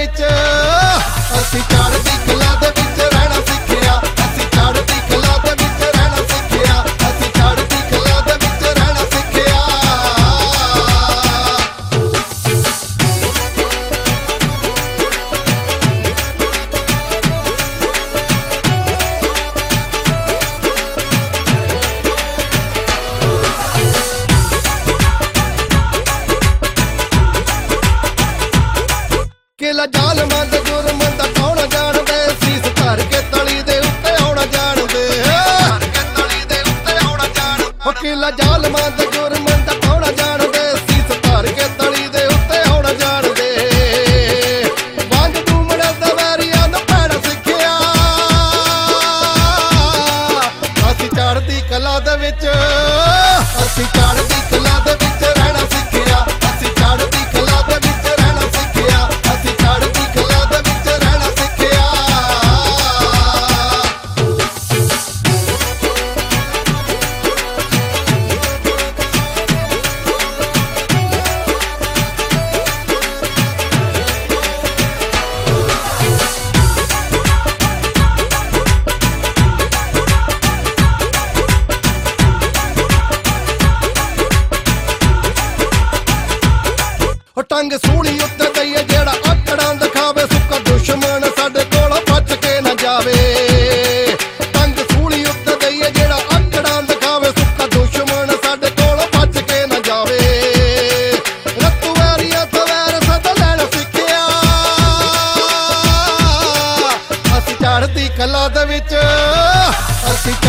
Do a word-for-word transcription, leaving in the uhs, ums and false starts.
ਵਿੱਚ ਅਸੀਂ ਚੜ੍ਹਦੀ ਕਲਾ ਦੇ ਵਿੱਚ ਰਹਿਣਾ ਸਿੱਖਿਆ ਅਸੀਂ ਚੜ੍ਹਦੀ ਕਲਾ ਦੇ ਵਿੱਚ ਰਹਿਣਾ ਸਿੱਖਿਆ ਅਸੀਂ ਚੜ੍ਹਦੀ ਕਲਾ ਦੇ ਵਿੱਚ ਰਹਿਣਾ ਸਿੱਖਿਆ ਕਿਲਾ ਜ਼ਾਲਮਾਂ ਦੇ ਜੁਰਮਾਂ ਦਾ ਕੌਣ ਜਾਣਦੇ ਸੀਸ ਧਰ ਕੇ ਤਲੀ ਦੇ ਉੱਤੇ ਆਉਣਾ ਜਾਣਦੇ ਧਰ ਕੇ ਤਲੀ ਦੇ ਉੱਤੇ ਆਉਣਾ ਜਾਣਦੇ ਕਿਲਾ ਜ਼ਾਲਮਾਂ ਦੇ ਜੁਰਮਾਂ ਦਾ ਕੌਣ ਜਾਣਦੇ ਸੀਸ ਧਰ ਕੇ ਤਲੀ ਦੇ ਉੱਤੇ ਆਉਣਾ ਜਾਣਦੇ ਵੰਗ ਡੂਮੜੇ ਦੇ ਵੈਰੀਆਂ ਨੂੰ ਪੈਣਾ ਸਿੱਖਿਆ ਅਸੀਂ ਚੜ੍ਹਦੀ ਕਲਾ ਦੇ ਵਿੱਚ ਅਸੀਂ ਚੜ੍ਹਦੀ ਕਲਾ ਦੇ ਵਿੱਚ ਰਹਿਣਾ ਸਿੱਖਿਆ ਅਸੀਂ ਚੜ੍ਹਦੀ ਕਲਾ ਦੇ ਵਿੱਚ ਰਹਿਣਾ ਸਿੱਖਿਆ ਅਸੀਂ ਚੜ੍ਹਦੀ ਕਲਾ ਦੇ ਵਿੱਚ ਰਹਿਣਾ ਸਿੱਖਿਆ ਟੰਗ ਸੂਲੀ ਉੱਤੇ ਦਈਏ ਜਿਹੜਾ ਆਕੜਾਂ ਦਿਖਾਵੇ ਸੁੱਕਾ ਦੁਸ਼ਮਣ ਸਾਡੇ ਕੋਲੋਂ ਬਚ ਕੇ ਨਾ ਜਾਵੇ ਟੰਗ ਸੂਲੀ ਉੱਤੇ ਦਈਏ ਜਿਹੜਾ ਆਕੜਾਂ ਦਿਖਾਵੇ ਸੁੱਕਾ ਦੁਸ਼ਮਣ ਸਾਡੇ ਕੋਲੋਂ ਬਚ ਕੇ ਨਾ ਜਾਵੇ ਰੱਤੂ ਵੈਰੀਆਂ ਤੋਂ ਵੈਰ ਸਦਾ ਲੈਣਾ ਸਿੱਖਿਆ ਅਸੀਂ ਚੜ੍ਹਦੀ ਕਲਾ ਦੇ ਵਿੱਚ ਅਸੀਂ